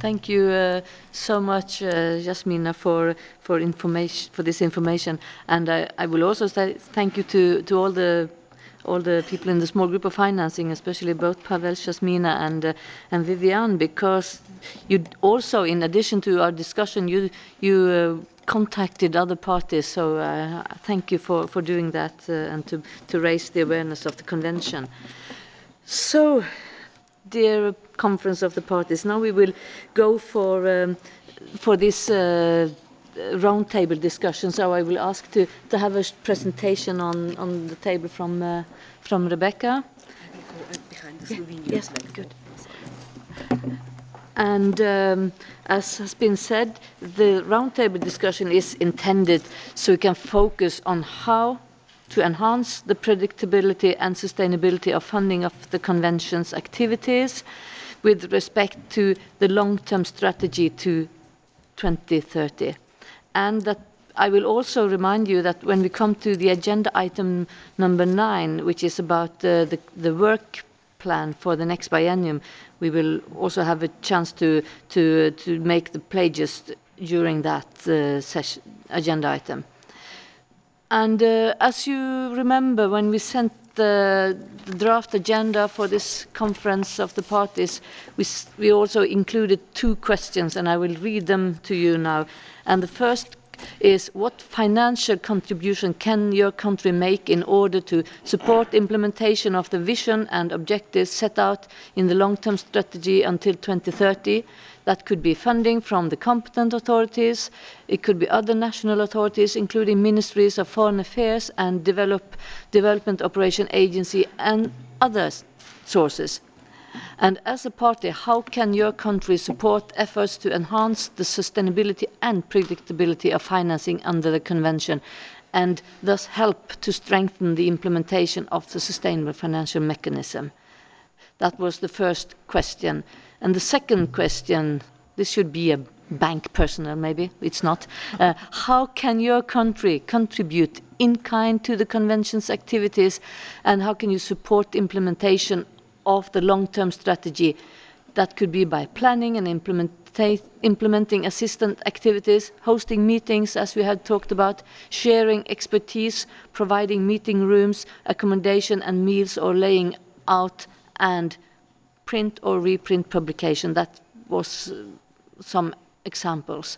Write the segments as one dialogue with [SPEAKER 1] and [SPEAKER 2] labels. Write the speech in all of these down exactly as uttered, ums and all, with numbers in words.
[SPEAKER 1] Thank you uh, so much, uh, Jasmina, for for information for this information, and I, I will also say thank you to, to all the all the people in the small group of financing, especially both Pavel, Jasmina, and uh, and Vivian, because you also, in addition to our discussion, you you uh, contacted other parties. So uh, thank you for for doing that uh, and to to raise the awareness of the convention. So, dear Conference of the Parties, now we will go for um, for this uh, roundtable discussion. So I will ask to, to have a presentation on, on the table from uh, from Rebecca.
[SPEAKER 2] Behind the Slovenian
[SPEAKER 1] Yes,
[SPEAKER 2] flag.
[SPEAKER 1] good. And um, as has been said, the roundtable discussion is intended so we can focus on how to enhance the predictability and sustainability of funding of the Convention's activities with respect to the long-term strategy to twenty thirty. And that I will also remind you that when we come to the agenda item number nine, which is about uh, the, the work plan for the next biennium, we will also have a chance to to to make the pledges during that uh, session, agenda item. And uh, as you remember, when we sent the, the draft agenda for this conference of the parties, we, we also included two questions, and I will read them to you now. And the first is, what financial contribution can your country make in order to support implementation of the vision and objectives set out in the long-term strategy until twenty thirty? That could be funding from the competent authorities, it could be other national authorities, including ministries of foreign affairs and develop, development operation agency and other sources. And as a party, how can your country support efforts to enhance the sustainability and predictability of financing under the Convention, and thus help to strengthen the implementation of the Sustainable Financial Mechanism? That was the first question. And the second question, this should be a bank personnel maybe, it's not. Uh, how can your country contribute in kind to the Convention's activities, and how can you support implementation of the long-term strategy? That could be by planning and implementing assistant activities, hosting meetings, as we had talked about, sharing expertise, providing meeting rooms, accommodation and meals, or laying out and print or reprint publication. That was uh, some examples.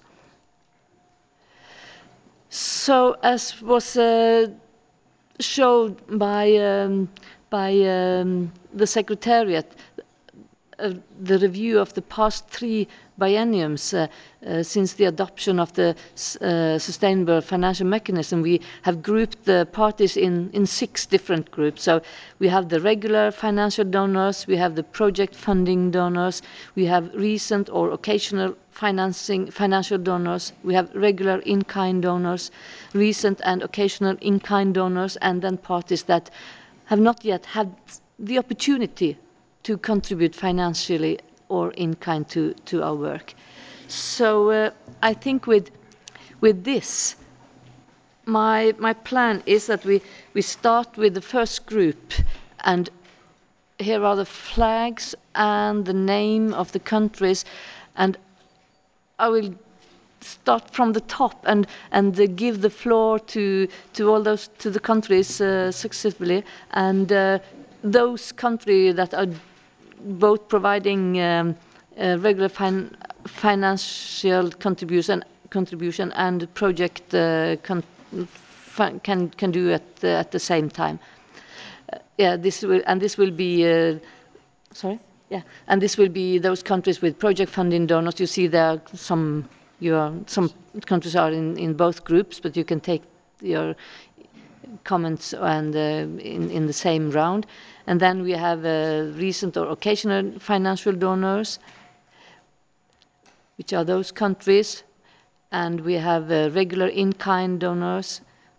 [SPEAKER 1] So, as was uh, showed by um, by um, the Secretariat, uh, the review of the past three bienniums uh, uh, since the adoption of the uh, Sustainable Financial Mechanism, we have grouped the parties in, in six different groups. So we have the regular financial donors, we have the project funding donors, we have recent or occasional financing financial donors, we have regular in-kind donors, recent and occasional in-kind donors, and then parties that have not yet had the opportunity to contribute financially or in kind to, to our work. So uh, I think with, with this, my, my plan is that we, we start with the first group, and here are the flags and the name of the countries, and I will start from the top and and uh, give the floor to to all those to the countries uh, successively, and uh, those countries that are both providing um, uh, regular fin financial contribution contribution and project uh, con can can do at uh, at the same time. Uh, yeah, this will and this will be. Uh, sorry. Yeah, and this will be those countries with project funding donors. You see there are some. You are, some countries are in, in both groups, but you can take your comments and uh, in, in the same round. And then we have uh, recent or occasional financial donors, which are those countries. And we have uh, regular in-kind donors.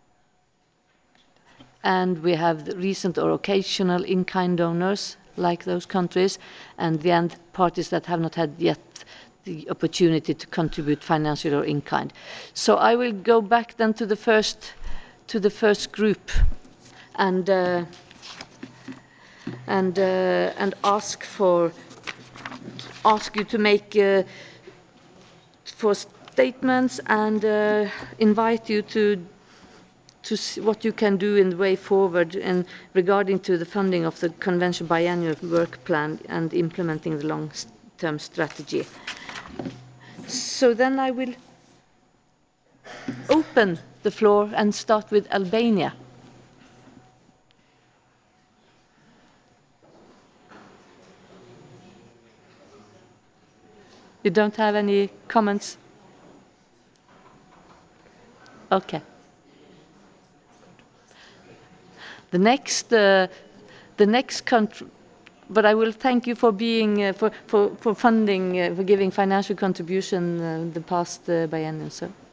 [SPEAKER 1] And we have the recent or occasional in-kind donors, like those countries. And the end parties that have not had yet the opportunity to contribute financially or in kind. So I will go back then to the first to the first group, and uh, and uh, and ask for ask you to make uh, for statements and uh, invite you to to see what you can do in the way forward in regarding to the funding of the Convention Biannual Work Plan and implementing the long-term strategy. So then I will open the floor and start with Albania. You don't have any comments? Okay. The next, uh, the next country, but I will thank you for being, uh, for, for, for funding, uh, for giving financial contribution uh, the past uh, biennium. So.